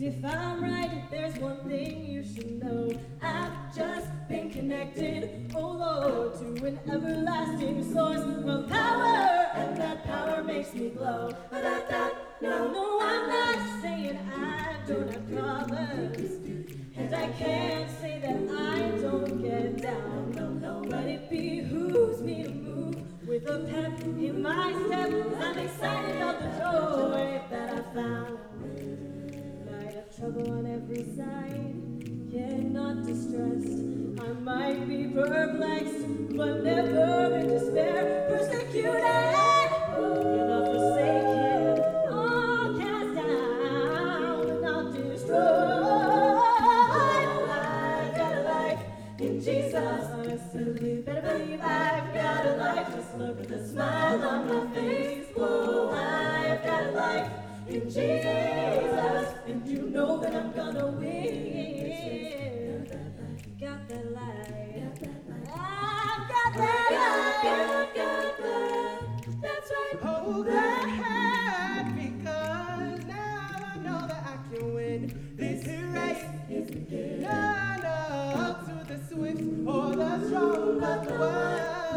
If I'm right, there's one thing you should know. I've just been connected, oh Lord, to an everlasting source of power, and that power makes me glow. No, I'm not saying I don't have problems, and I can't say that I don't get down. No, but it behooves me to move with a pep in my step. I'm excited about the joy that I found. Might have trouble on every side, yet not distressed. I might be perplexed, but never in despair. Persecuted, you're not forsaken, all cast down, but not destroyed. I've got a life in Jesus. Simply better believe I've got a life. Just look at the smile on my face. Oh, I've got a life in Jesus, and you know that I'm gonna win. Got that life. I've got that life. That's right. Hold that, because now I know that I can win this race. Not up to the swift or the strong, but the one.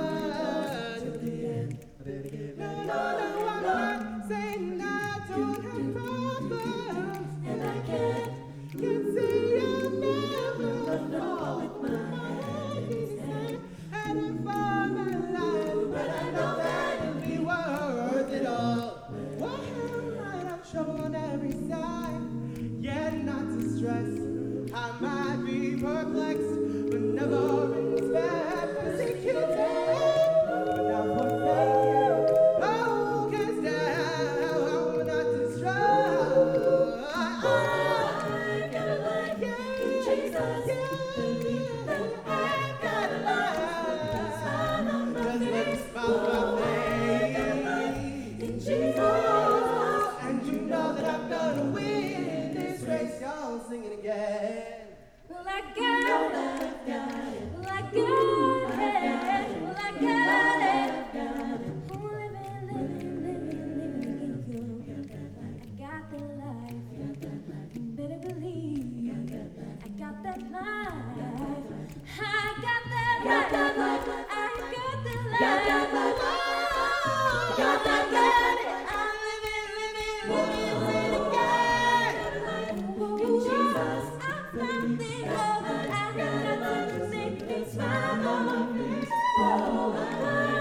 No, I'm not saying I don't have problems, And I can't say I'll never fall with my head and I fall my life, but I know that it'll be worth it all. Well, I might have trouble on every side, yet not to stress. I might be perplexed, but never in despair. Persecuted, but not forsaken. Oh, cast down, but not destroyed. I've got a life in Jesus. Believe that I've got a life. Smile on my Just let me face. smile on my face. In Jesus. And you know that I'm gonna win this race. Y'all singing again. Well, I got it. Well, I got it. Well, I got it. Oh, living again. I got the life. Better believe. I got that life. I got that life. I got the life. Got that life. I'm living again. In Jesus. I've got the love. I've got to make me smile on my face. Oh,